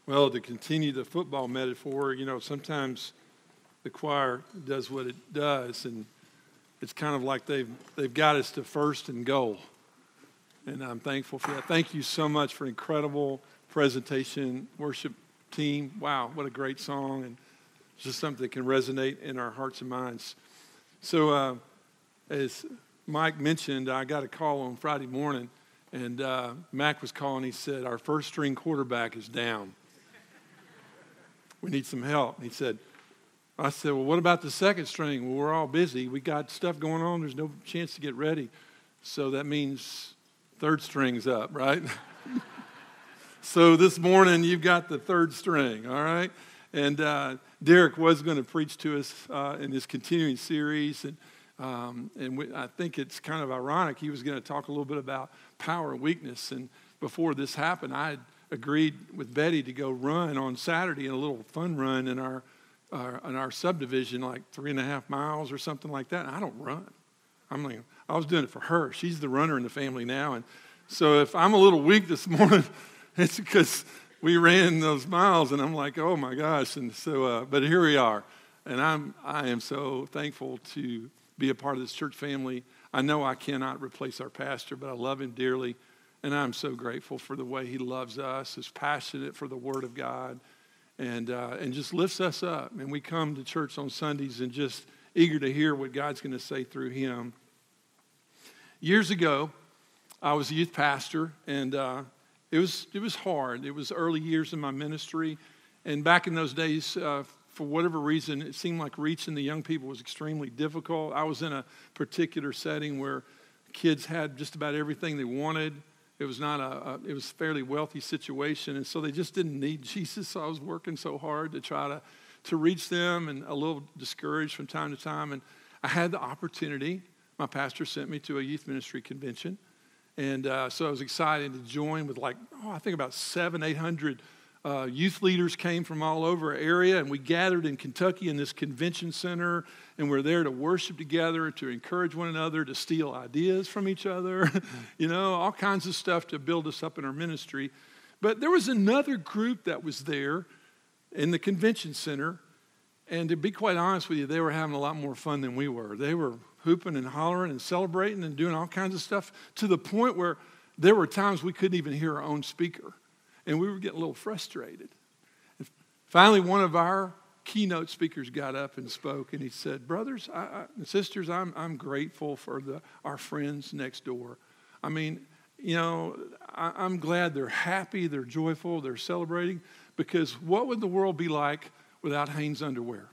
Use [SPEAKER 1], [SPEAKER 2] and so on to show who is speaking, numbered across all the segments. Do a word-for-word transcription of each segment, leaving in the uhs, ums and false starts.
[SPEAKER 1] Well, to continue the football metaphor, you know, sometimes the choir does what it does, and it's kind of like they've they've got us to first and goal. And I'm thankful for that. Thank you so much for an incredible presentation, worship team. Wow, what a great song, and just something that can resonate in our hearts and minds. So uh, as Mike mentioned, I got a call on Friday morning, and uh, Mac was calling. He said, our first string quarterback is down. We need some help. He said, I said, well, what about the second string? Well, we're all busy. We got stuff going on. There's no chance to get ready. So that means third string's up, right? So this morning, you've got the third string, all right? And uh, Derek was going to preach to us uh, in this continuing series. And, um, and we, I think it's kind of ironic. He was going to talk a little bit about power and weakness. And before this happened, I had agreed with Betty to go run on Saturday in a little fun run in our, our in our subdivision, like three and a half miles or something like that. And I don't run. I'm like, I was doing it for her. She's the runner in the family now. And so if I'm a little weak this morning, it's because we ran those miles, and I'm like, oh my gosh. And so, uh, but here we are. And I'm, I am so thankful to be a part of this church family. I know I cannot replace our pastor, but I love him dearly. And I'm so grateful for the way he loves us, is passionate for the Word of God, and uh, and just lifts us up. And we come to church on Sundays and just eager to hear what God's going to say through him. Years ago, I was a youth pastor, and uh, it was it was hard. It was early years in my ministry, and back in those days, uh, for whatever reason, it seemed like reaching the young people was extremely difficult. I was in a particular setting where kids had just about everything they wanted. It was not a, a, it was a fairly wealthy situation, and so they just didn't need Jesus. So I was working so hard to try to, to reach them, and a little discouraged from time to time. And I had the opportunity. My pastor sent me to a youth ministry convention, and uh, so I was excited to join with like, oh, I think about seven, eight hundred uh, youth leaders came from all over our area, and we gathered in Kentucky in this convention center, and we're there to worship together, to encourage one another, to steal ideas from each other, you know, all kinds of stuff to build us up in our ministry. But there was another group that was there in the convention center, and to be quite honest with you, they were having a lot more fun than we were. They were hooping and hollering and celebrating and doing all kinds of stuff to the point where there were times we couldn't even hear our own speaker, and we were getting a little frustrated. And finally, one of our keynote speakers got up and spoke, and he said, brothers I, I, and sisters, I'm, I'm grateful for the, our friends next door. I mean, you know, I, I'm glad they're happy, they're joyful, they're celebrating, because what would the world be like without Hanes underwear?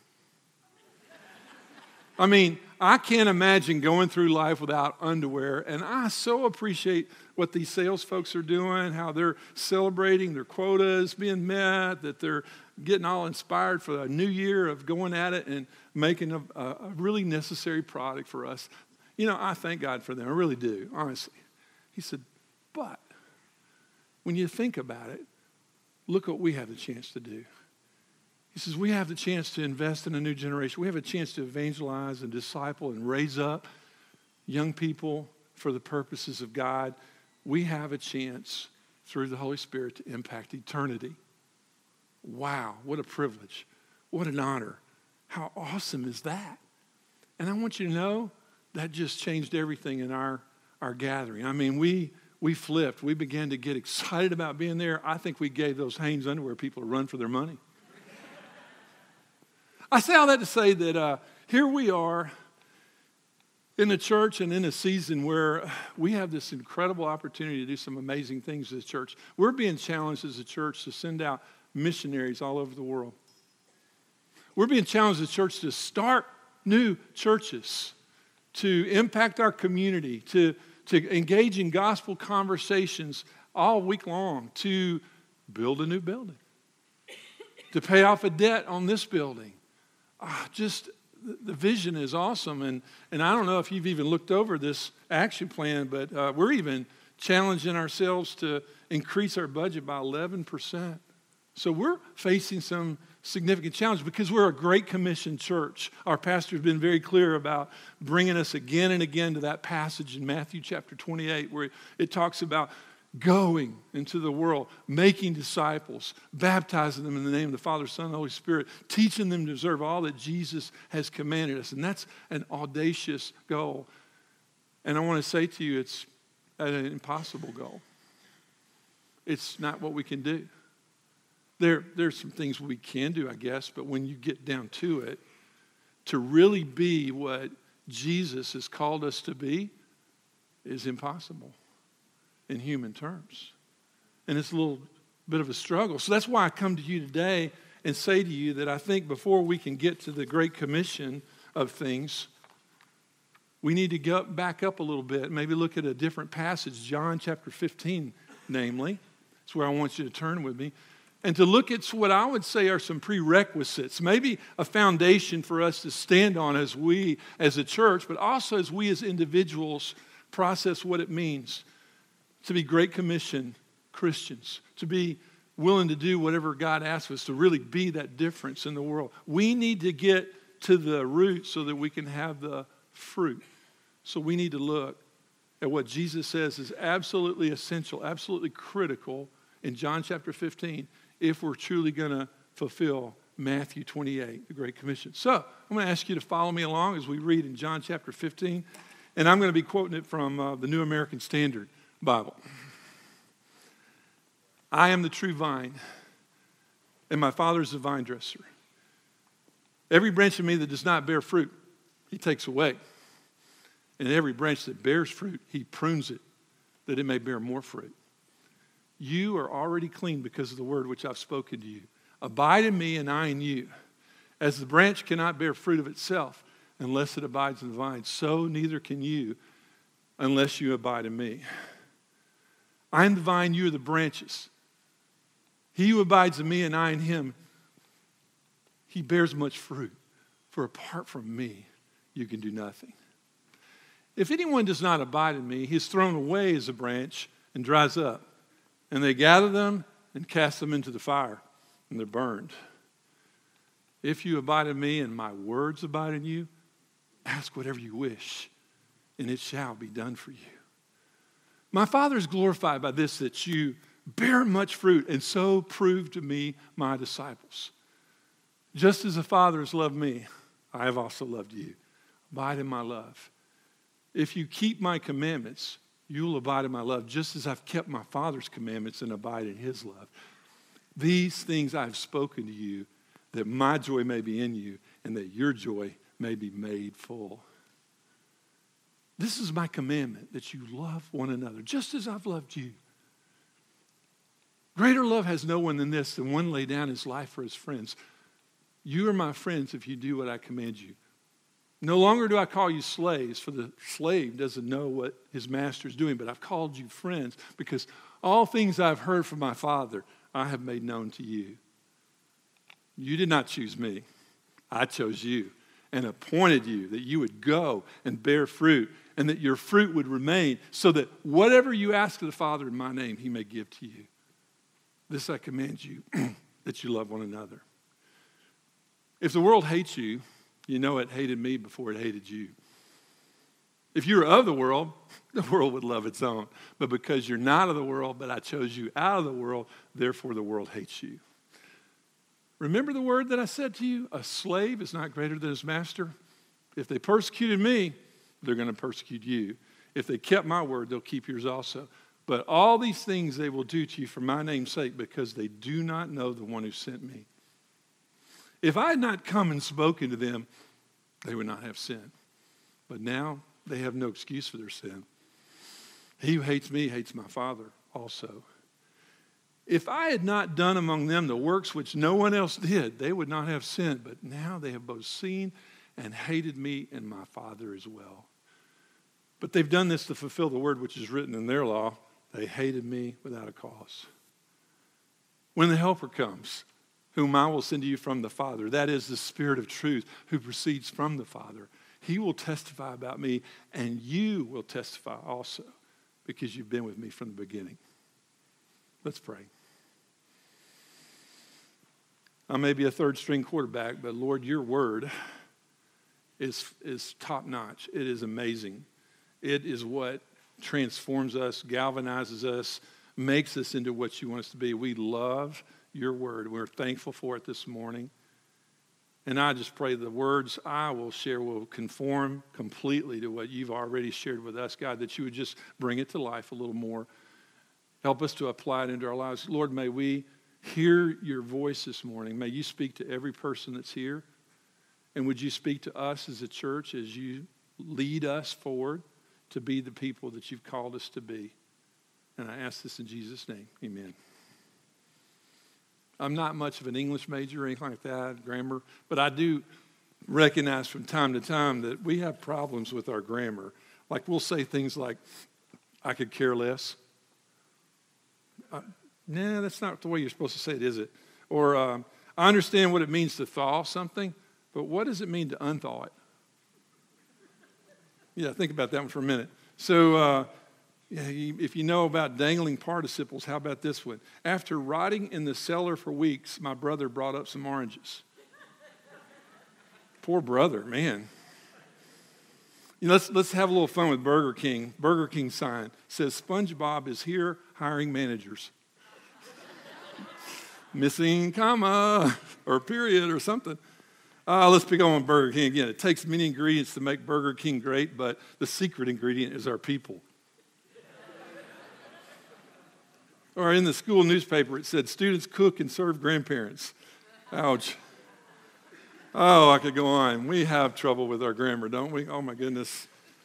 [SPEAKER 1] I mean, I can't imagine going through life without underwear, and I so appreciate what these sales folks are doing, how they're celebrating their quotas being met, that they're getting all inspired for a new year of going at it and making a, a really necessary product for us. You know, I thank God for them. I really do, honestly. He said, but when you think about it, look what we have the chance to do. He says, we have the chance to invest in a new generation. We have a chance to evangelize and disciple and raise up young people for the purposes of God. We have a chance through the Holy Spirit to impact eternity. Wow, what a privilege. What an honor. How awesome is that? And I want you to know that just changed everything in our, our gathering. I mean, we we flipped. We began to get excited about being there. I think we gave those Hanes underwear people a run for their money. I say all that to say that uh, here we are in a church and in a season where we have this incredible opportunity to do some amazing things as a church. We're being challenged as a church to send out missionaries all over the world. We're being challenged as a church to start new churches, to impact our community, to, to engage in gospel conversations all week long, to build a new building, to pay off a debt on this building. Ah, just the vision is awesome, and, and I don't know if you've even looked over this action plan, but uh, we're even challenging ourselves to increase our budget by eleven percent. So we're facing some significant challenges because we're a Great Commission church. Our pastor's been very clear about bringing us again and again to that passage in Matthew chapter twenty-eight where it talks about going into the world, making disciples, baptizing them in the name of the Father, Son, and the Holy Spirit, teaching them to observe all that Jesus has commanded us. And that's an audacious goal. And I want to say to you, it's an impossible goal. It's not what we can do. There, there's some things we can do, I guess, but when you get down to it, to really be what Jesus has called us to be is impossible in human terms. And it's a little bit of a struggle. So that's why I come to you today and say to you that I think before we can get to the Great Commission of things, we need to go back up a little bit, maybe look at a different passage, John chapter fifteen, namely. That's where I want you to turn with me. And to look at what I would say are some prerequisites, maybe a foundation for us to stand on as we, as a church, but also as we as individuals process what it means to be Great Commission Christians, to be willing to do whatever God asks us, to really be that difference in the world. We need to get to the root so that we can have the fruit. So we need to look at what Jesus says is absolutely essential, absolutely critical in John chapter fifteen, if we're truly going to fulfill Matthew twenty-eight, the Great Commission. So I'm going to ask you to follow me along as we read in John chapter fifteen, and I'm going to be quoting it from uh, the New American Standard Bible. I am the true vine, and my Father is the vine dresser. Every branch in me that does not bear fruit, he takes away. And every branch that bears fruit, he prunes it, that it may bear more fruit. You are already clean because of the word which I've spoken to you. Abide in me and I in you. As the branch cannot bear fruit of itself unless it abides in the vine, so neither can you unless you abide in me. I am the vine, you are the branches. He who abides in me and I in him, he bears much fruit. For apart from me, you can do nothing. If anyone does not abide in me, he is thrown away as a branch and dries up. And they gather them and cast them into the fire, and they're burned. If you abide in me and my words abide in you, ask whatever you wish, and it shall be done for you. My Father is glorified by this, that you bear much fruit, and so prove to me my disciples. Just as the Father has loved me, I have also loved you. Abide in my love. If you keep my commandments, you will abide in my love, just as I've kept my Father's commandments and abide in his love. These things I have spoken to you, that my joy may be in you, and that your joy may be made full. This is my commandment, that you love one another, just as I've loved you. Greater love has no one than this, than one lay down his life for his friends. You are my friends if you do what I command you. No longer do I call you slaves, for the slave doesn't know what his master is doing, but I've called you friends because all things I've heard from my Father, I have made known to you. You did not choose me. I chose you and appointed you that you would go and bear fruit and that your fruit would remain so that whatever you ask of the Father in my name, he may give to you. This I command you, that you love one another. If the world hates you, you know it hated me before it hated you. If you were of the world, the world would love its own. But because you're not of the world, but I chose you out of the world, therefore the world hates you. Remember the word that I said to you? A slave is not greater than his master. If they persecuted me, they're going to persecute you. If they kept my word, they'll keep yours also. But all these things they will do to you for my name's sake, because they do not know the one who sent me. If I had not come and spoken to them, they would not have sin. But now they have no excuse for their sin. He who hates me hates my Father also. If I had not done among them the works which no one else did, they would not have sinned. But now they have both seen and hated me and my Father as well. But they've done this to fulfill the word which is written in their law. They hated me without a cause. When the Helper comes, whom I will send to you from the Father, that is the Spirit of truth who proceeds from the Father, he will testify about me, and you will testify also, because you've been with me from the beginning. Let's pray. I may be a third-string quarterback, but Lord, your word is, is top-notch. It is amazing. It is what transforms us, galvanizes us, makes us into what you want us to be. We love your word. We're thankful for it this morning. And I just pray the words I will share will conform completely to what you've already shared with us, God, that you would just bring it to life a little more. Help us to apply it into our lives. Lord, may we hear your voice this morning. May you speak to every person that's here. And would you speak to us as a church as you lead us forward to be the people that you've called us to be. And I ask this in Jesus' name. Amen. I'm not much of an English major or anything like that, grammar, but I do recognize from time to time that we have problems with our grammar. Like we'll say things like, I could care less. Uh, nah, that's not the way you're supposed to say it, is it? Or um, I understand what it means to thaw something, but what does it mean to unthaw it? Yeah, think about that one for a minute. So uh, yeah, if you know about dangling participles, how about this one? After rotting in the cellar for weeks, my brother brought up some oranges. Poor brother, man. You know, let's, let's have a little fun with Burger King. Burger King sign says, SpongeBob is here hiring managers. Missing comma or period or something. Uh, let's pick on Burger King again. It takes many ingredients to make Burger King great, but the secret ingredient is our people. Or in the school newspaper, it said, students cook and serve grandparents. Ouch. Oh, I could go on. We have trouble with our grammar, don't we? Oh, my goodness.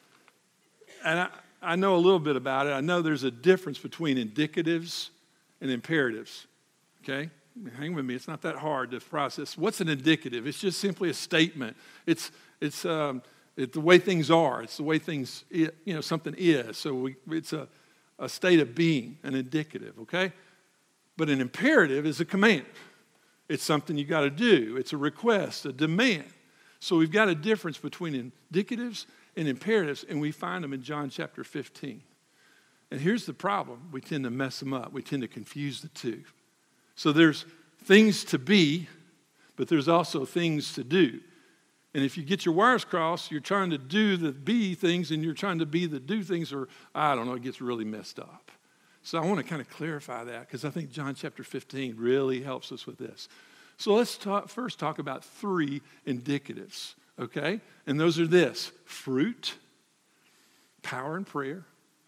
[SPEAKER 1] And I, I know a little bit about it. I know there's a difference between indicatives and imperatives, okay? Hang with me. It's not that hard to process. What's an indicative? It's just simply a statement. It's it's um, it's the way things are. It's the way things, you know, something is. So we, it's a, a state of being, an indicative, okay? But an imperative is a command. It's something you got to do. It's a request, a demand. So we've got a difference between indicatives and imperatives, and we find them in John chapter fifteen. And here's the problem. We tend to mess them up. We tend to confuse the two. So there's things to be, but there's also things to do. And if you get your wires crossed, you're trying to do the be things and you're trying to be the do things, or I don't know, it gets really messed up. So I want to kind of clarify that because I think John chapter fifteen really helps us with this. So let's talk, first talk about three indicatives, okay? And those are this: fruit, power and prayer,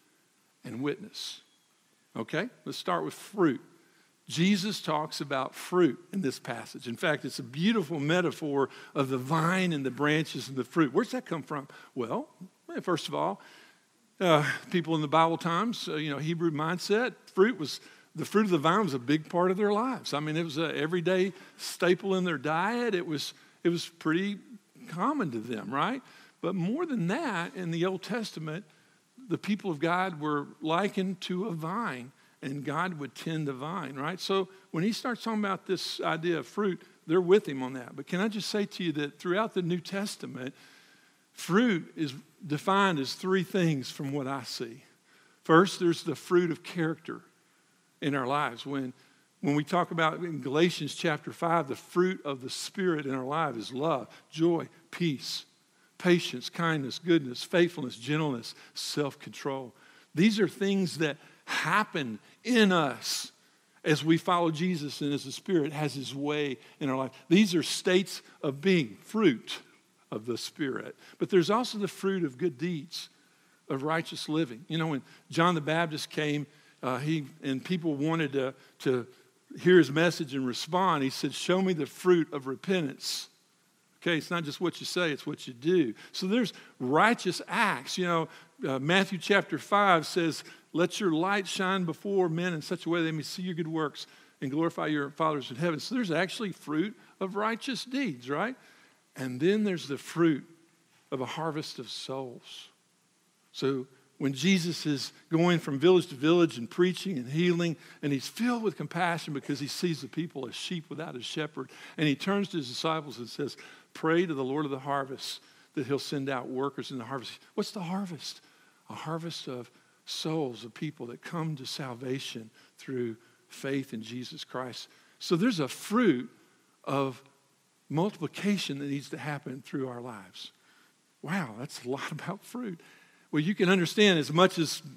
[SPEAKER 1] and witness. Okay? Let's start with fruit. Jesus talks about fruit in this passage. In fact, it's a beautiful metaphor of the vine and the branches and the fruit. Where's that come from? Well, first of all, uh, people in the Bible times, uh, you know, Hebrew mindset, fruit was, the fruit of the vine was a big part of their lives. I mean, it was an everyday staple in their diet. It was, it was pretty common to them, right? But more than that, in the Old Testament, the people of God were likened to a vine. And God would tend the vine, right? So when he starts talking about this idea of fruit, they're with him on that. But can I just say to you that throughout the New Testament, fruit is defined as three things from what I see. First, there's the fruit of character in our lives. When, when we talk about in Galatians chapter five, the fruit of the Spirit in our life is love, joy, peace, patience, kindness, goodness, faithfulness, gentleness, self-control. These are things that happen in us as we follow Jesus and as the Spirit has his way in our life. These are states of being, fruit of the Spirit. But there's also the fruit of good deeds, of righteous living. You know, when John the Baptist came, uh, he and people wanted to, to hear his message and respond, he said, show me the fruit of repentance. Okay, it's not just what you say, it's what you do. So there's righteous acts. You know, uh, Matthew chapter five says, let your light shine before men in such a way they may see your good works and glorify your fathers in heaven. So there's actually fruit of righteous deeds, right? And then there's the fruit of a harvest of souls. So when Jesus is going from village to village and preaching and healing, and he's filled with compassion because he sees the people as sheep without a shepherd, and he turns to his disciples and says, pray to the Lord of the harvest that he'll send out workers in the harvest. What's the harvest? A harvest of souls, of people that come to salvation through faith in Jesus Christ. So there's a fruit of multiplication that needs to happen through our lives. Wow, that's a lot about fruit. Well, you can understand as much as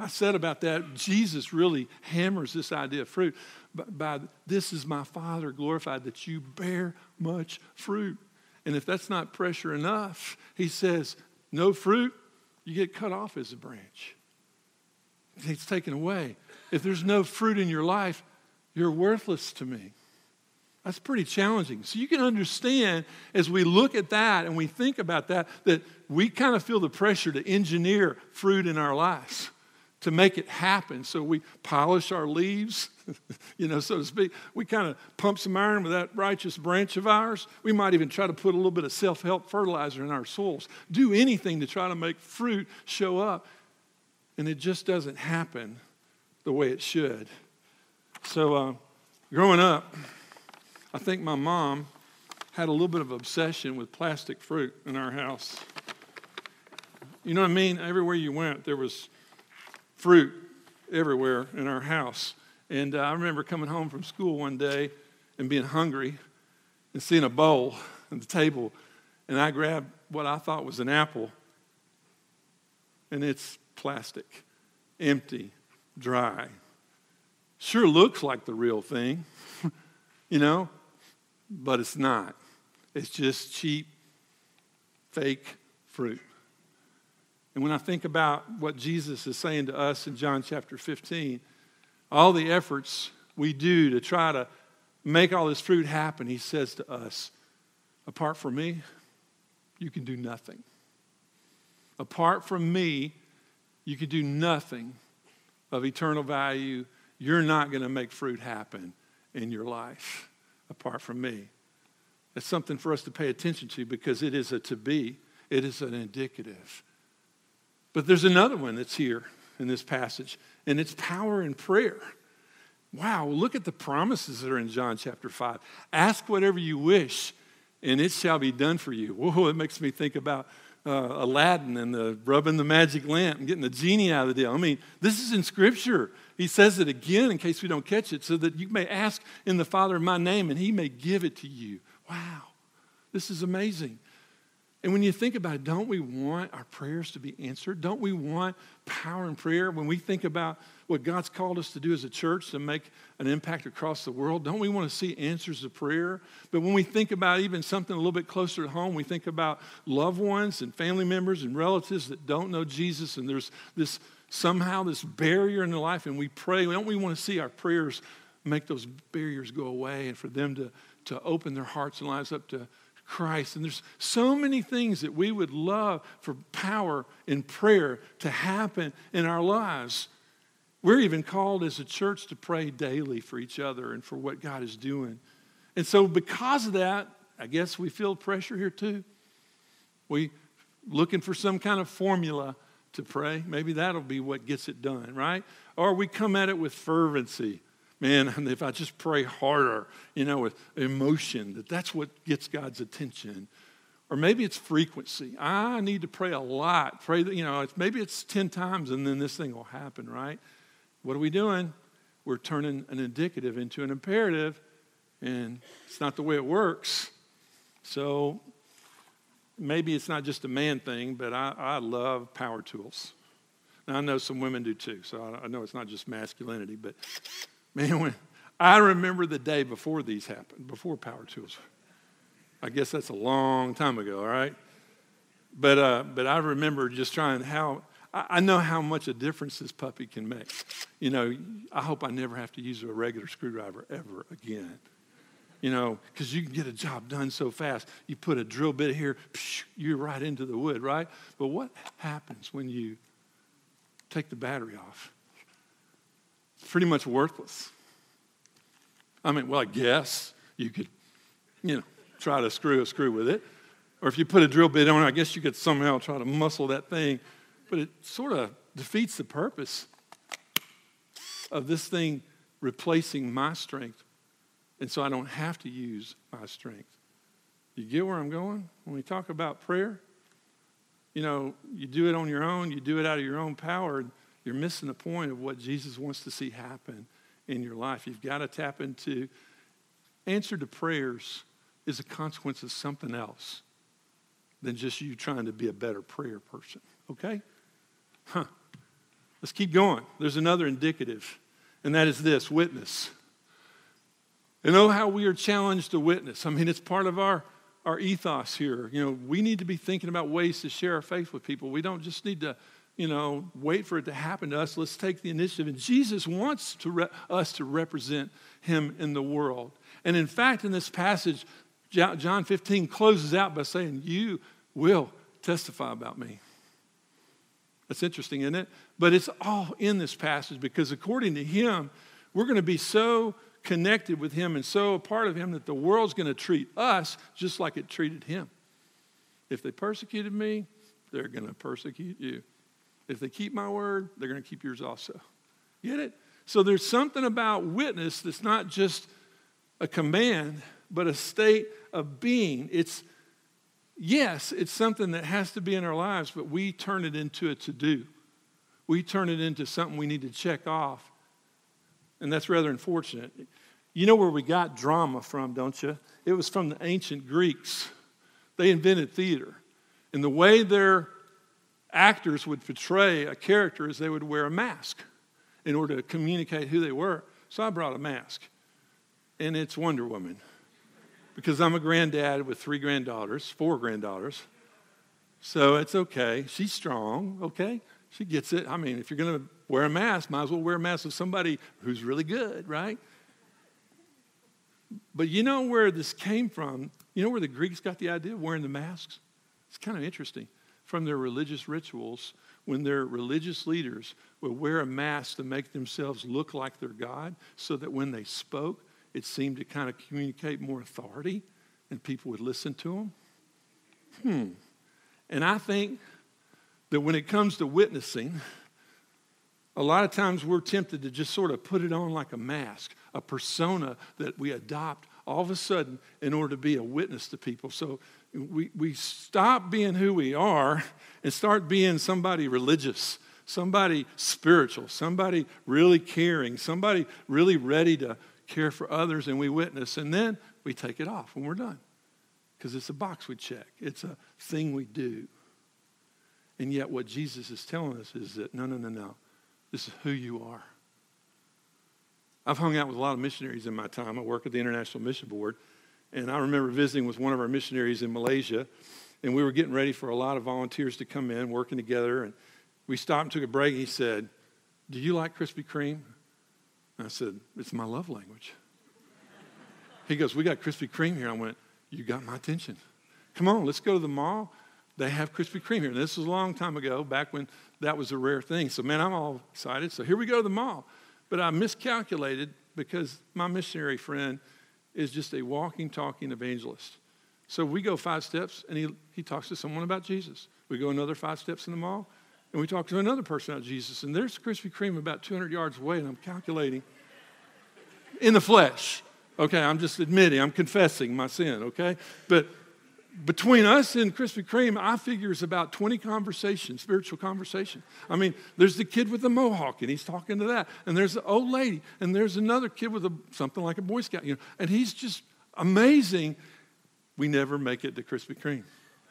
[SPEAKER 1] I said about that, Jesus really hammers this idea of fruit. By, by this is my Father glorified, that you bear much fruit. And if that's not pressure enough, he says, no fruit, you get cut off as a branch. It's taken away. If there's no fruit in your life, you're worthless to me. That's pretty challenging. So you can understand as we look at that and we think about that, that we kind of feel the pressure to engineer fruit in our lives, to make it happen. So we polish our leaves, you know, so to speak. We kind of pump some iron with that righteous branch of ours. We might even try to put a little bit of self-help fertilizer in our soils. Do anything to try to make fruit show up. And it just doesn't happen the way it should. So uh, growing up, I think my mom had a little bit of obsession with plastic fruit in our house. You know what I mean? Everywhere you went, there was fruit everywhere in our house. And uh, I remember coming home from school one day and being hungry and seeing a bowl at the table. And I grabbed what I thought was an apple. And it's plastic, empty, dry. Sure looks like the real thing, you know, but it's not. It's just cheap, fake fruit. And when I think about what Jesus is saying to us in John chapter fifteen, all the efforts we do to try to make all this fruit happen, he says to us, apart from me, you can do nothing. Apart from me, you can do nothing of eternal value. You're not going to make fruit happen in your life apart from me. It's something for us to pay attention to because it is a to be. It is an indicative. But there's another one that's here in this passage, and it's power in prayer. Wow, look at the promises that are in John chapter five. Ask whatever you wish, and it shall be done for you. Whoa, it makes me think about uh, Aladdin and the rubbing the magic lamp and getting the genie out of the deal. I mean, this is in Scripture. He says it again in case we don't catch it, so that you may ask in the Father in my name, and he may give it to you. Wow, this is amazing. And when you think about it, don't we want our prayers to be answered? Don't we want power in prayer? When we think about what God's called us to do as a church to make an impact across the world, don't we want to see answers to prayer? But when we think about even something a little bit closer to home, we think about loved ones and family members and relatives that don't know Jesus, and there's this somehow this barrier in their life, and we pray. Don't we want to see our prayers make those barriers go away and for them to, to open their hearts and lives up to Christ? And there's so many things that we would love for power in prayer to happen in our lives. We're even called as a church to pray daily for each other and for what God is doing. And so because of that, I guess we feel pressure here too. We looking for some kind of formula to pray. Maybe that'll be what gets it done, right? Or we come at it with fervency. Man, if I just pray harder, you know, with emotion, that that's what gets God's attention. Or maybe it's frequency. I need to pray a lot. Pray that, you know, it's, maybe it's ten times and then this thing will happen, right? What are we doing? We're turning an indicative into an imperative, and it's not the way it works. So maybe it's not just a man thing, but I, I love power tools. Now, I know some women do too, so I, I know it's not just masculinity, but man, when I remember the day before these happened, before power tools. I guess that's a long time ago, all right? But uh, but I remember just trying how, I, I know how much a difference this puppy can make. You know, I hope I never have to use a regular screwdriver ever again. You know, because you can get a job done so fast. You put a drill bit here, psh, you're right into the wood, right? But what happens when you take the battery off? It's pretty much worthless. I mean, well, I guess you could, you know, try to screw a screw with it. Or if you put a drill bit on, I guess you could somehow try to muscle that thing. But it sort of defeats the purpose of this thing replacing my strength. And so I don't have to use my strength. You get where I'm going? When we talk about prayer, you know, you do it on your own, you do it out of your own power, you're missing the point of what Jesus wants to see happen in your life. You've got to tap into answer to prayers is a consequence of something else than just you trying to be a better prayer person, okay? Huh. Let's keep going. There's another indicative, and that is this, witness. And oh, how we are challenged to witness. I mean, it's part of our, our ethos here. You know, we need to be thinking about ways to share our faith with people. We don't just need to, you know, wait for it to happen to us. Let's take the initiative. And Jesus wants to re- us to represent him in the world. And in fact, in this passage, John fifteen closes out by saying, you will testify about me. That's interesting, isn't it? But it's all in this passage because according to him, we're going to be so connected with him and so a part of him that the world's going to treat us just like it treated him. If they persecuted me, they're going to persecute you. If they keep my word, they're going to keep yours also. Get it? So there's something about witness that's not just a command, but a state of being. It's, yes, it's something that has to be in our lives, but we turn it into a to-do. We turn it into something we need to check off. And that's rather unfortunate. You know where we got drama from, don't you? It was from the ancient Greeks. They invented theater. And the way their actors would portray a character is they would wear a mask in order to communicate who they were. So I brought a mask. And it's Wonder Woman. Because I'm a granddad with three granddaughters, four granddaughters. So it's okay. She's strong, okay? She gets it. I mean, if you're going to wear a mask, might as well wear a mask of somebody who's really good, right? But you know where this came from? You know where the Greeks got the idea of wearing the masks? It's kind of interesting. From their religious rituals, when their religious leaders would wear a mask to make themselves look like their God, so that when they spoke, it seemed to kind of communicate more authority and people would listen to them. Hmm. And I think that when it comes to witnessing, a lot of times we're tempted to just sort of put it on like a mask, a persona that we adopt all of a sudden in order to be a witness to people. So we, we stop being who we are and start being somebody religious, somebody spiritual, somebody really caring, somebody really ready to care for others, and we witness, and then we take it off when we're done because it's a box we check. It's a thing we do. And yet what Jesus is telling us is that, no, no, no, no. This is who you are. I've hung out with a lot of missionaries in my time. I work at the International Mission Board, and I remember visiting with one of our missionaries in Malaysia, and we were getting ready for a lot of volunteers to come in, working together, and we stopped and took a break. He said, do you like Krispy Kreme? And I said, it's my love language. He goes, we got Krispy Kreme here. I went, you got my attention. Come on, let's go to the mall. They have Krispy Kreme here. And this was a long time ago, back when that was a rare thing. So, man, I'm all excited. So here we go to the mall. But I miscalculated because my missionary friend is just a walking, talking evangelist. So we go five steps, and he, he talks to someone about Jesus. We go another five steps in the mall, and we talk to another person about Jesus. And there's Krispy Kreme about two hundred yards away, and I'm calculating in the flesh. Okay, I'm just admitting, I'm confessing my sin, okay? But between us and Krispy Kreme, I figure it's about twenty conversations, spiritual conversation. I mean, there's the kid with the mohawk, and he's talking to that. And there's the old lady, and there's another kid with a, something like a Boy Scout, you know. And he's just amazing. We never make it to Krispy Kreme.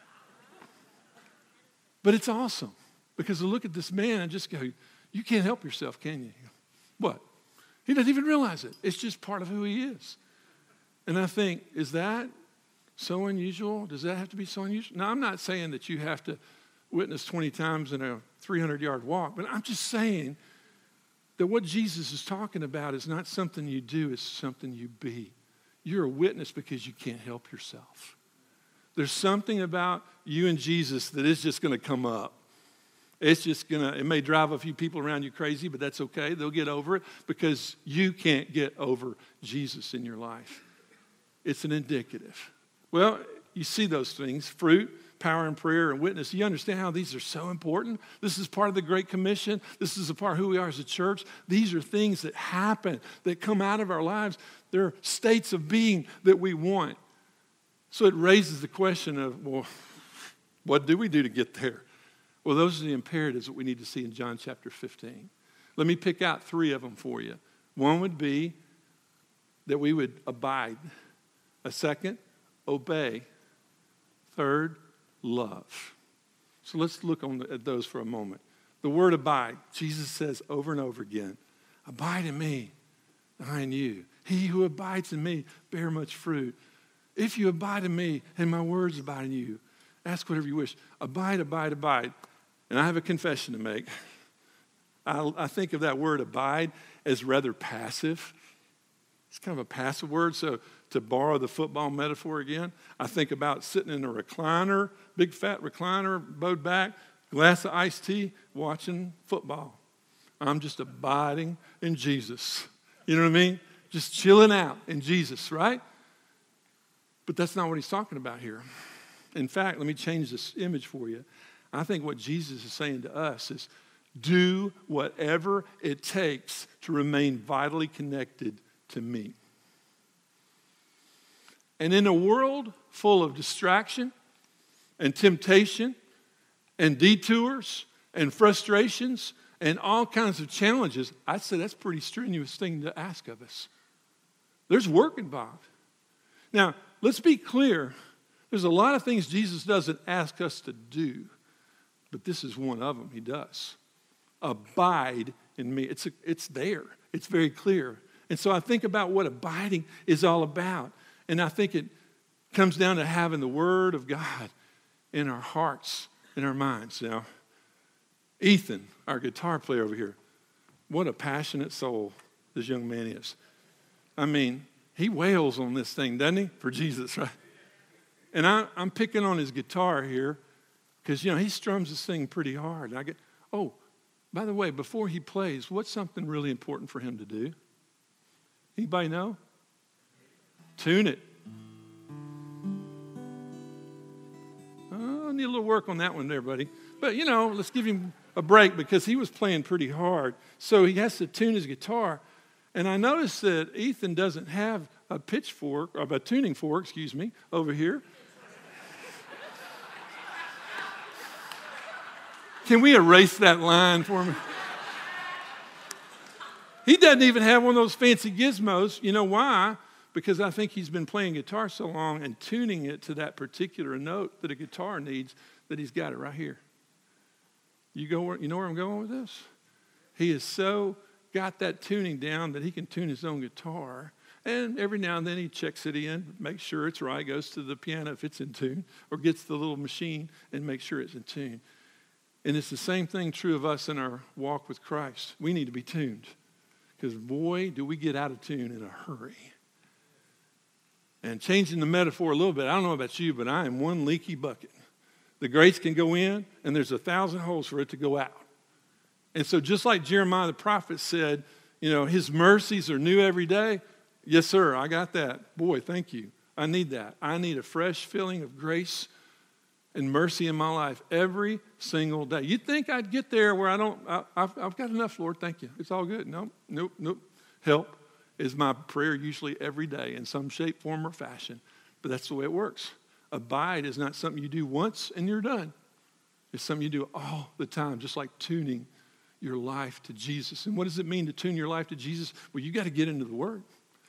[SPEAKER 1] But it's awesome, because I look at this man and just go, you can't help yourself, can you? What? He doesn't even realize it. It's just part of who he is. And I think, is that so unusual? Does that have to be so unusual? Now, I'm not saying that you have to witness twenty times in a three hundred yard walk, but I'm just saying that what Jesus is talking about is not something you do, it's something you be. You're a witness because you can't help yourself. There's something about you and Jesus that is just going to come up. It's just going to, it may drive a few people around you crazy, but that's okay. They'll get over it because you can't get over Jesus in your life. It's an indicative. Well, you see those things, fruit, power and prayer, and witness. You understand how these are so important? This is part of the Great Commission. This is a part of who we are as a church. These are things that happen, that come out of our lives. They're states of being that we want. So it raises the question of, well, what do we do to get there? Well, those are the imperatives that we need to see in John chapter fifteen. Let me pick out three of them for you. One would be that we would abide. A second, obey. Third, love. So let's look on the, at those for a moment. The word abide, Jesus says over and over again, abide in me, and I in you. He who abides in me bear much fruit. If you abide in me and my words abide in you, ask whatever you wish. Abide, abide, abide. And I have a confession to make. I, I think of that word abide as rather passive. It's kind of a passive word. So to borrow the football metaphor again, I think about sitting in a recliner, big fat recliner, bowed back, glass of iced tea, watching football. I'm just abiding in Jesus. You know what I mean? Just chilling out in Jesus, right? But that's not what he's talking about here. In fact, let me change this image for you. I think what Jesus is saying to us is do whatever it takes to remain vitally connected to me. And in a world full of distraction and temptation and detours and frustrations and all kinds of challenges, I'd say that's a pretty strenuous thing to ask of us. There's work involved. Now, let's be clear. There's a lot of things Jesus doesn't ask us to do, but this is one of them he does. Abide in me. It's, a, it's there. It's very clear. And so I think about what abiding is all about. And I think it comes down to having the Word of God in our hearts, in our minds. Now, Ethan, our guitar player over here, what a passionate soul this young man is. I mean, he wails on this thing, doesn't he? For Jesus, right? And I, I'm picking on his guitar here because, you know, he strums this thing pretty hard. And I get, oh, by the way, before he plays, what's something really important for him to do? Anybody know? Tune it. Oh, I need a little work on that one there, buddy. But, you know, let's give him a break because he was playing pretty hard. So he has to tune his guitar. And I noticed that Ethan doesn't have a pitchfork, or a tuning fork, excuse me, over here. Can we erase that line for me? He doesn't even have one of those fancy gizmos. You know why? Because I think he's been playing guitar so long and tuning it to that particular note that a guitar needs that he's got it right here. You go where, you know where I'm going with this? He is so got that tuning down that he can tune his own guitar. And every now and then he checks it in, makes sure it's right, goes to the piano if it's in tune, or gets the little machine and makes sure it's in tune. And it's the same thing true of us in our walk with Christ. We need to be tuned. Because boy, do we get out of tune in a hurry. And changing the metaphor a little bit, I don't know about you, but I am one leaky bucket. The grace can go in, and there's a thousand holes for it to go out. And so just like Jeremiah the prophet said, you know, his mercies are new every day. Yes, sir, I got that. Boy, thank you. I need that. I need a fresh filling of grace and mercy in my life every single day. You'd think I'd get there where I don't, I, I've, I've got enough, Lord, thank you. It's all good. Nope, nope, nope. Help is my prayer usually every day in some shape, form, or fashion. But that's the way it works. Abide is not something you do once and you're done. It's something you do all the time, just like tuning your life to Jesus. And what does it mean to tune your life to Jesus? Well, you got to get into the Word.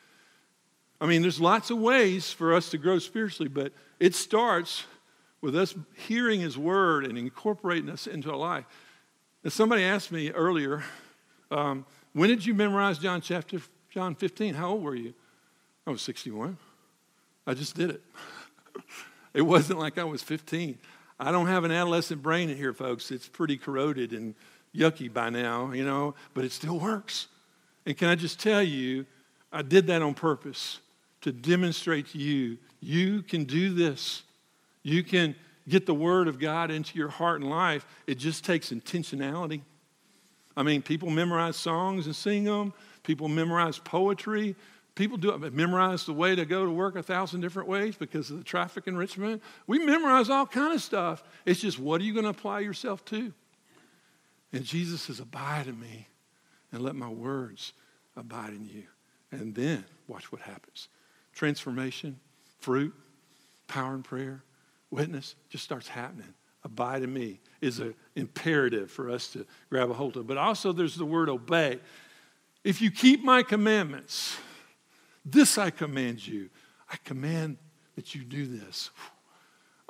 [SPEAKER 1] I mean, there's lots of ways for us to grow spiritually, but it starts with us hearing His Word and incorporating us into our life. Now, somebody asked me earlier, um, when did you memorize John chapter John fifteen? How old were you? I was sixty-one. I just did it. It wasn't like I was fifteen. I don't have an adolescent brain in here, folks. It's pretty corroded and yucky by now, you know, but it still works. And can I just tell you, I did that on purpose to demonstrate to you, you can do this. You can get the Word of God into your heart and life. It just takes intentionality. I mean, people memorize songs and sing them. People memorize poetry. People do it, memorize the way to go to work a thousand different ways because of the traffic in Richmond. We memorize all kind of stuff. It's just, what are you going to apply yourself to? And Jesus says, abide in me and let my words abide in you. And then watch what happens. Transformation, fruit, power in prayer, witness just starts happening. Abide in me is an imperative for us to grab a hold of. But also there's the word obey. If you keep my commandments, this I command you. I command that you do this.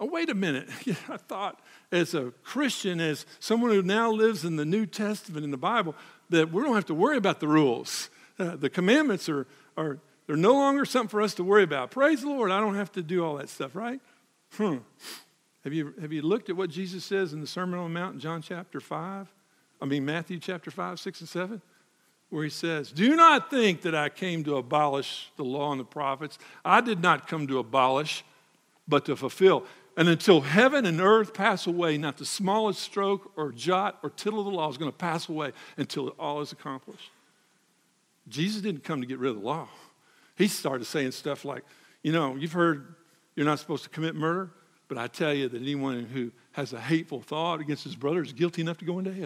[SPEAKER 1] oh, wait a minute. I thought as a Christian, as someone who now lives in the New Testament in the Bible, that we don't have to worry about the rules. Uh, the commandments are, are they're no longer something for us to worry about. Praise the Lord, I don't have to do all that stuff, right? Hmm. Have you, have you looked at what Jesus says in the Sermon on the Mount in John chapter five? I mean, Matthew chapter five, six, and seven? Where he says, do not think that I came to abolish the law and the prophets. I did not come to abolish, but to fulfill. And until heaven and earth pass away, not the smallest stroke or jot or tittle of the law is going to pass away until it all is accomplished. Jesus didn't come to get rid of the law. He started saying stuff like, you know, you've heard you're not supposed to commit murder, but I tell you that anyone who has a hateful thought against his brother is guilty enough to go into hell.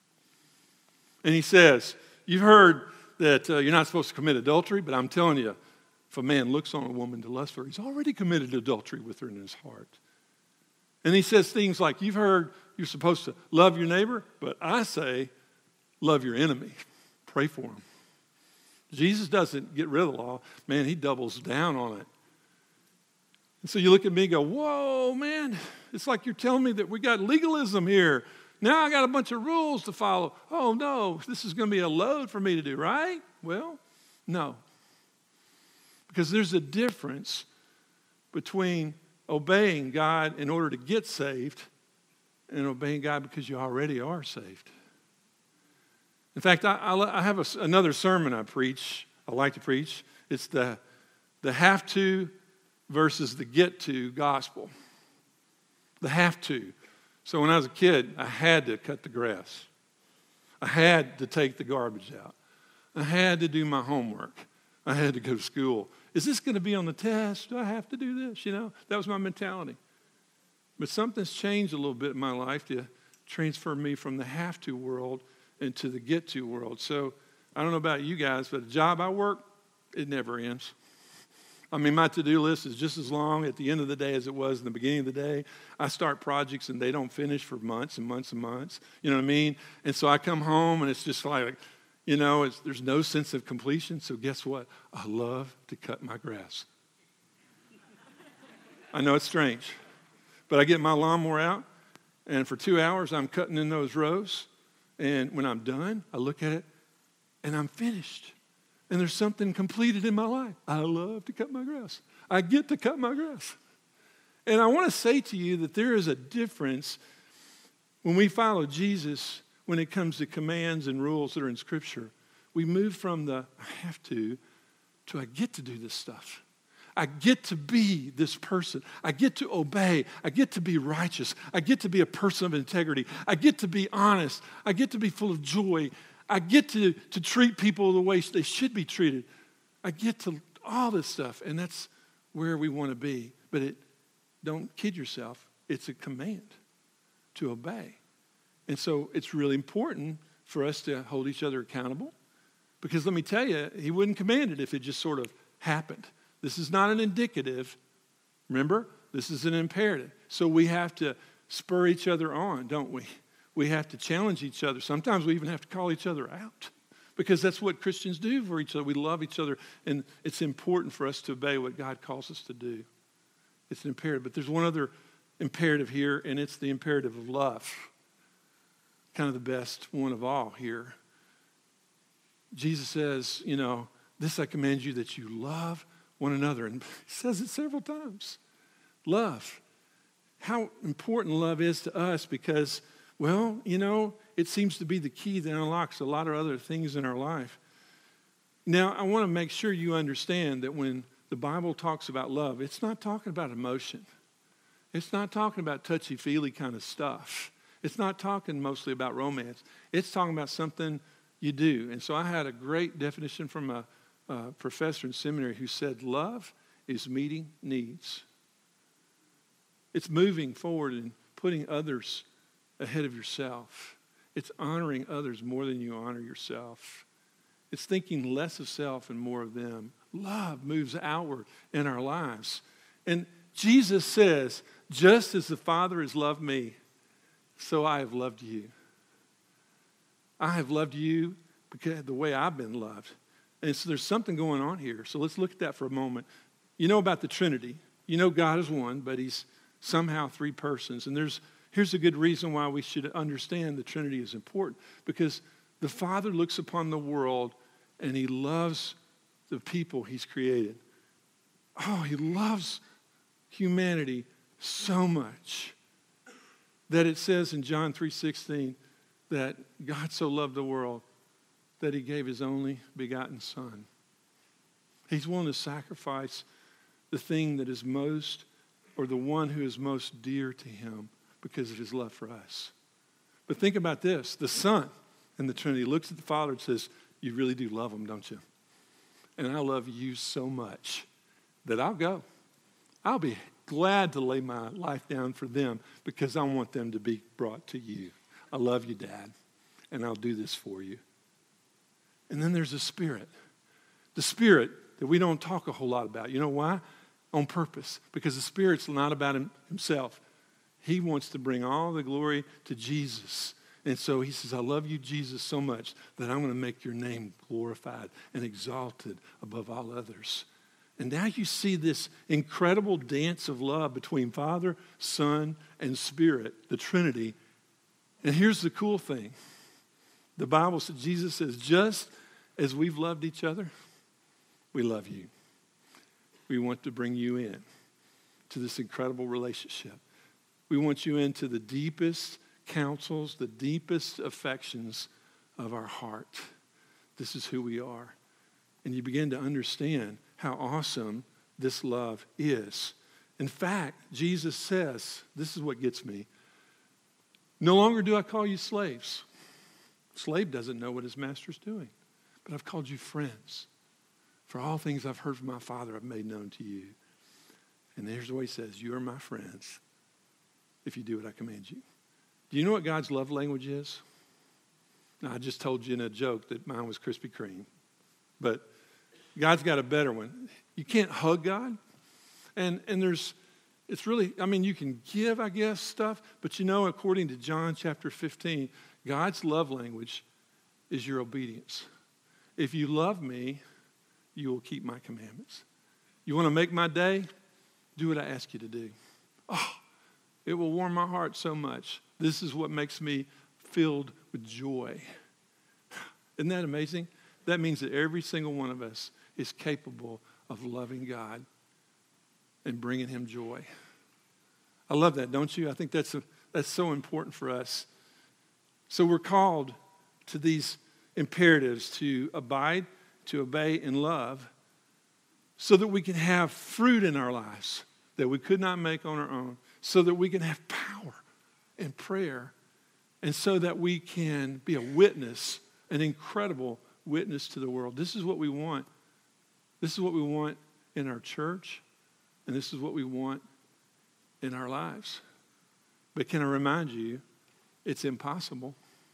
[SPEAKER 1] And he says, you've heard that uh, you're not supposed to commit adultery, but I'm telling you, if a man looks on a woman to lust for her, he's already committed adultery with her in his heart. And he says things like, you've heard you're supposed to love your neighbor, but I say, love your enemy. Pray for him. Jesus doesn't get rid of the law. Man, he doubles down on it. And so you look at me and go, whoa, man, it's like you're telling me that we got legalism here. Now I got a bunch of rules to follow. Oh, no, this is going to be a load for me to do, right? Well, no. Because there's a difference between obeying God in order to get saved and obeying God because you already are saved. In fact, I, I, I have a, another sermon I preach, I like to preach. It's the, the have to versus the get to gospel. The have to. So when I was a kid, I had to cut the grass. I had to take the garbage out. I had to do my homework. I had to go to school. Is this going to be on the test? Do I have to do this? You know, that was my mentality. But something's changed a little bit in my life to transfer me from the have to world into the get to world. So I don't know about you guys, but the job I work, it never ends. I mean, my to-do list is just as long at the end of the day as it was in the beginning of the day. I start projects and they don't finish for months and months and months. You know what I mean? And so I come home and it's just like, you know, it's, there's no sense of completion. So guess what? I love to cut my grass. I know it's strange, but I get my lawnmower out and for two hours I'm cutting in those rows. And when I'm done, I look at it and I'm finished. And there's something completed in my life. I love to cut my grass. I get to cut my grass. And I want to say to you that there is a difference when we follow Jesus when it comes to commands and rules that are in Scripture. We move from the I have to to I get to do this stuff. I get to be this person. I get to obey. I get to be righteous. I get to be a person of integrity. I get to be honest. I get to be full of joy. I get to, to treat people the way they should be treated. I get to all this stuff, and that's where we want to be. But it, don't kid yourself. It's a command to obey. And so it's really important for us to hold each other accountable because let me tell you, he wouldn't command it if it just sort of happened. This is not an indicative. Remember, this is an imperative. So we have to spur each other on, don't we? We have to challenge each other. Sometimes we even have to call each other out because that's what Christians do for each other. We love each other, and it's important for us to obey what God calls us to do. It's an imperative. But there's one other imperative here, and it's the imperative of love. Kind of the best one of all here. Jesus says, you know, this I command you that you love one another. And he says it several times. Love. How important love is to us because well, you know, it seems to be the key that unlocks a lot of other things in our life. Now, I want to make sure you understand that when the Bible talks about love, it's not talking about emotion. It's not talking about touchy-feely kind of stuff. It's not talking mostly about romance. It's talking about something you do. And so I had a great definition from a, a professor in seminary who said, love is meeting needs. It's moving forward and putting others ahead of yourself. It's honoring others more than you honor yourself. It's thinking less of self and more of them. Love moves outward in our lives. And Jesus says, just as the Father has loved me, so I have loved you. I have loved you because of the way I've been loved. And so there's something going on here. So let's look at that for a moment. You know about the Trinity. You know God is one, but he's somehow three persons. And there's here's a good reason why we should understand the Trinity is important. Because the Father looks upon the world and he loves the people he's created. Oh, he loves humanity so much that it says in John three sixteen that God so loved the world that he gave his only begotten Son. He's willing to sacrifice the thing that is most, or the one who is most dear to him because of his love for us. But think about this. The Son in the Trinity looks at the Father and says, you really do love him, don't you? And I love you so much that I'll go. I'll be glad to lay my life down for them because I want them to be brought to you. I love you, Dad, and I'll do this for you. And then there's the Spirit. The Spirit that we don't talk a whole lot about. You know why? On purpose. Because the Spirit's not about him, himself. He wants to bring all the glory to Jesus. And so he says, I love you, Jesus, so much that I'm going to make your name glorified and exalted above all others. And now you see this incredible dance of love between Father, Son, and Spirit, the Trinity. And here's the cool thing. The Bible says, Jesus says, just as we've loved each other, we love you. We want to bring you in to this incredible relationship. We want you into the deepest counsels, the deepest affections of our heart. This is who we are. And you begin to understand how awesome this love is. In fact, Jesus says, this is what gets me, no longer do I call you slaves. Slave doesn't know what his master's doing. But I've called you friends. For all things I've heard from my Father, I've made known to you. And here's the way he says, you are my friends if you do what I command you. Do you know what God's love language is? Now, I just told you in a joke that mine was Krispy Kreme. But God's got a better one. You can't hug God. And, and there's, it's really, I mean, you can give, I guess, stuff. But you know, according to John chapter fifteen, God's love language is your obedience. If you love me, you will keep my commandments. You want to make my day? Do what I ask you to do. Oh, it will warm my heart so much. This is what makes me filled with joy. Isn't that amazing? That means that every single one of us is capable of loving God and bringing him joy. I love that, don't you? I think that's a, that's so important for us. So we're called to these imperatives to abide, to obey, and love so that we can have fruit in our lives that we could not make on our own, so that we can have power and prayer, and so that we can be a witness, an incredible witness to the world. This is what we want. This is what we want in our church, and this is what we want in our lives. But can I remind you, it's impossible.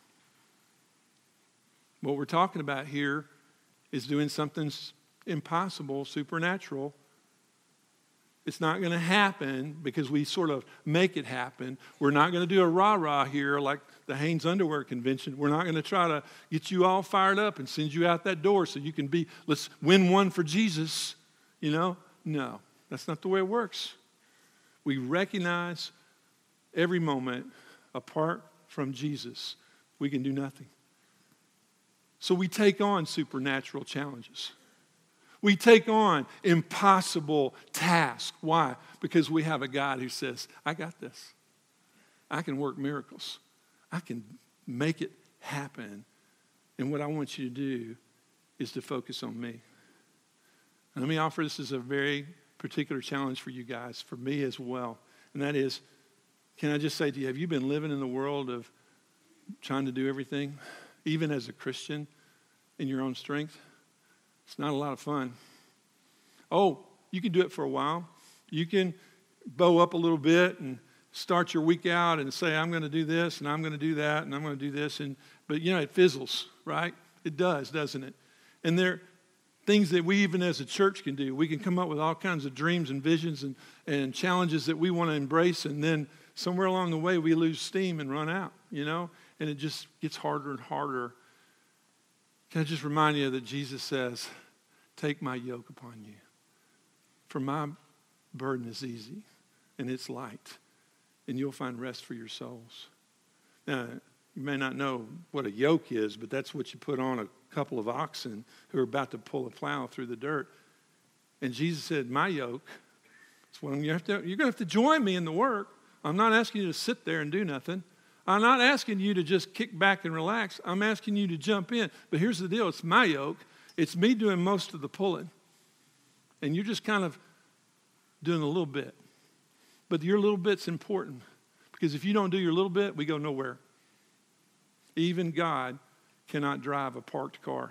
[SPEAKER 1] What we're talking about here is doing something impossible, supernatural. It's not going to happen because we sort of make it happen. We're not going to do a rah-rah here like the Hanes Underwear Convention. We're not going to try to get you all fired up and send you out that door so you can be, let's win one for Jesus, you know? No, that's not the way it works. We recognize every moment apart from Jesus, we can do nothing. So we take on supernatural challenges. We take on impossible tasks. Why? Because we have a God who says, I got this. I can work miracles. I can make it happen. And what I want you to do is to focus on me. And let me offer this as a very particular challenge for you guys, for me as well. And that is, can I just say to you, have you been living in the world of trying to do everything, even as a Christian, in your own strength? It's not a lot of fun. Oh, you can do it for a while. You can bow up a little bit and start your week out and say, I'm going to do this and I'm going to do that and I'm going to do this. And but, you know, it fizzles, right? It does, doesn't it? And there are things that we even as a church can do. We can come up with all kinds of dreams and visions and, and challenges that we want to embrace. And then somewhere along the way, we lose steam and run out, you know? And it just gets harder and harder. Can I just remind you that Jesus says, take my yoke upon you. For my burden is easy and it's light, and you'll find rest for your souls. Now, you may not know what a yoke is, but that's what you put on a couple of oxen who are about to pull a plow through the dirt. And Jesus said, my yoke, it's when you have to, you're going to have to join me in the work. I'm not asking you to sit there and do nothing. I'm not asking you to just kick back and relax. I'm asking you to jump in. But here's the deal. It's my yoke. It's me doing most of the pulling. And you're just kind of doing a little bit. But your little bit's important. Because if you don't do your little bit, we go nowhere. Even God cannot drive a parked car.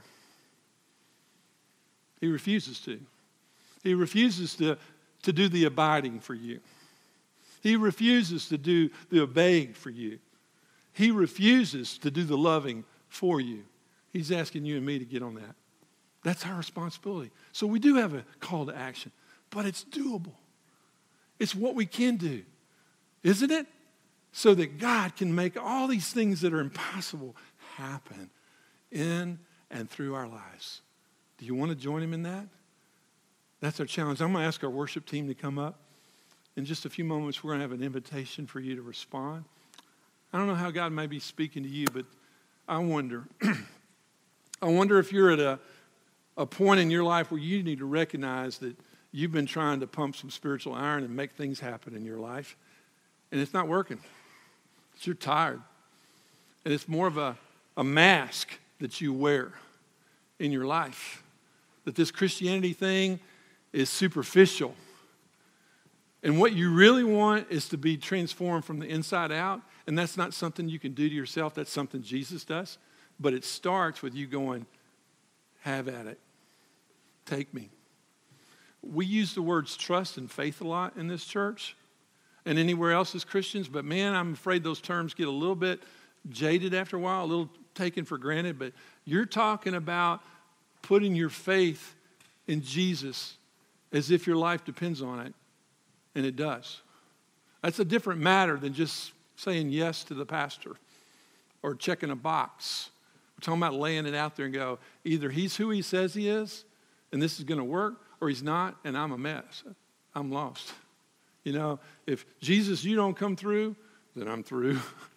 [SPEAKER 1] He refuses to. He refuses to, to do the abiding for you. He refuses to do the obeying for you. He refuses to do the loving for you. He's asking you and me to get on that. That's our responsibility. So we do have a call to action, but it's doable. It's what we can do, isn't it? So that God can make all these things that are impossible happen in and through our lives. Do you want to join him in that? That's our challenge. I'm going to ask our worship team to come up. In just a few moments, we're going to have an invitation for you to respond. I don't know how God may be speaking to you, but I wonder. I wonder if you're at a, a point in your life where you need to recognize that you've been trying to pump some spiritual iron and make things happen in your life, and it's not working. You're tired. And it's more of a, a mask that you wear in your life. That this Christianity thing is superficial. And what you really want is to be transformed from the inside out. And that's not something you can do to yourself. That's something Jesus does. But it starts with you going, have at it. Take me. We use the words trust and faith a lot in this church and anywhere else as Christians. But man, I'm afraid those terms get a little bit jaded after a while, a little taken for granted. But you're talking about putting your faith in Jesus as if your life depends on it. And it does. That's a different matter than just saying yes to the pastor or checking a box. We're talking about laying it out there and go, either he's who he says he is, and this is going to work, or he's not, and I'm a mess. I'm lost. You know, if Jesus, you don't come through, then I'm through.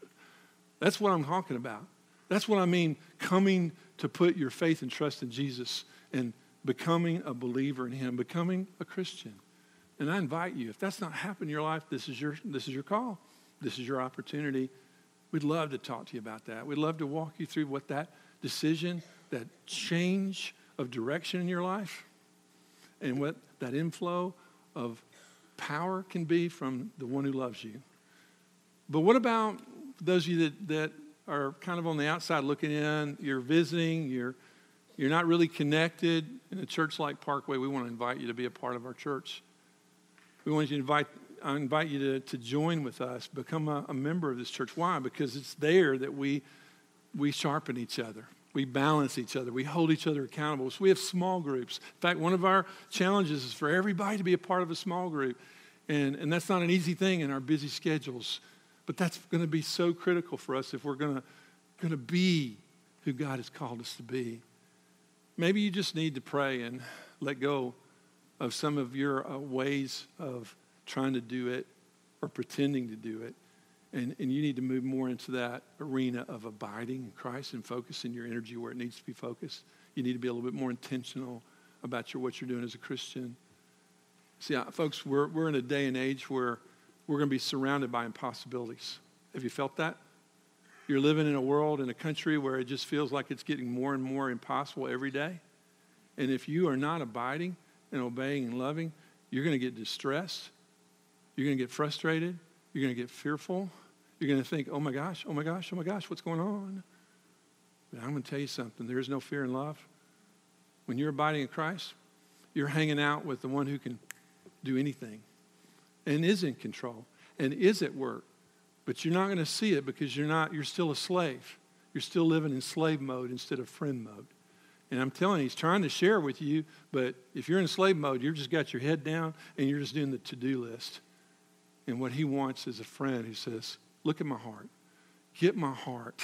[SPEAKER 1] That's what I'm talking about. That's what I mean, coming to put your faith and trust in Jesus and becoming a believer in him, becoming a Christian. And I invite you, if that's not happened in your life, this is your this is your call. This is your opportunity. We'd love to talk to you about that. We'd love to walk you through what that decision, that change of direction in your life, and what that inflow of power can be from the one who loves you. But what about those of you that, that are kind of on the outside looking in, you're visiting, you're you're not really connected in a church like Parkway? We want to invite you to be a part of our church. We want you to invite, I invite you to, to join with us, become a, a member of this church. Why? Because it's there that we we sharpen each other. We balance each other. We hold each other accountable. So we have small groups. In fact, one of our challenges is for everybody to be a part of a small group. And, and that's not an easy thing in our busy schedules. But that's going to be so critical for us if we're going to, going to be who God has called us to be. Maybe you just need to pray and let go of some of your uh, ways of trying to do it or pretending to do it. And, and you need to move more into that arena of abiding in Christ and focusing your energy where it needs to be focused. You need to be a little bit more intentional about your, what you're doing as a Christian. See, uh, folks, we're, we're in a day and age where we're going to be surrounded by impossibilities. Have you felt that? You're living in a world, in a country where it just feels like it's getting more and more impossible every day. And if you are not abiding and obeying and loving, you're going to get distressed. You're going to get frustrated. You're going to get fearful. You're going to think, oh my gosh, oh my gosh, oh my gosh, what's going on? But I'm going to tell you something. There is no fear in love. When you're abiding in Christ, you're hanging out with the one who can do anything and is in control and is at work. But you're not going to see it because you're not, you're still a slave. You're still living in slave mode instead of friend mode. And I'm telling you, he's trying to share with you, but if you're in slave mode, you've just got your head down and you're just doing the to-do list. And what he wants is a friend who says, look at my heart, get my heart,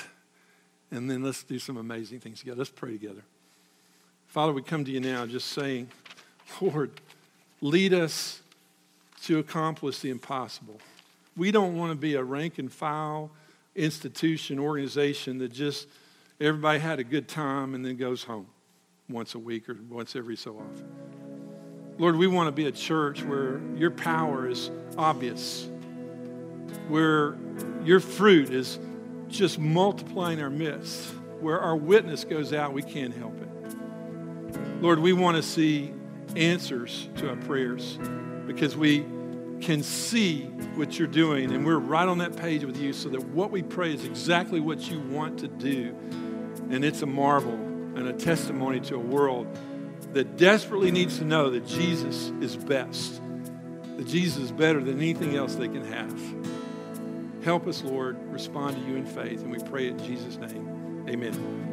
[SPEAKER 1] and then let's do some amazing things together. Let's pray together. Father, we come to you now just saying, Lord, lead us to accomplish the impossible. We don't want to be a rank and file institution, organization that just everybody had a good time and then goes home once a week or once every so often. Lord, we want to be a church where your power is obvious, where your fruit is just multiplying our midst, where our witness goes out, we can't help it. Lord, we want to see answers to our prayers because we can see what you're doing, and we're right on that page with you so that what we pray is exactly what you want to do. And it's a marvel and a testimony to a world that desperately needs to know that Jesus is best, that Jesus is better than anything else they can have. Help us, Lord, respond to you in faith, and we pray in Jesus' name. Amen.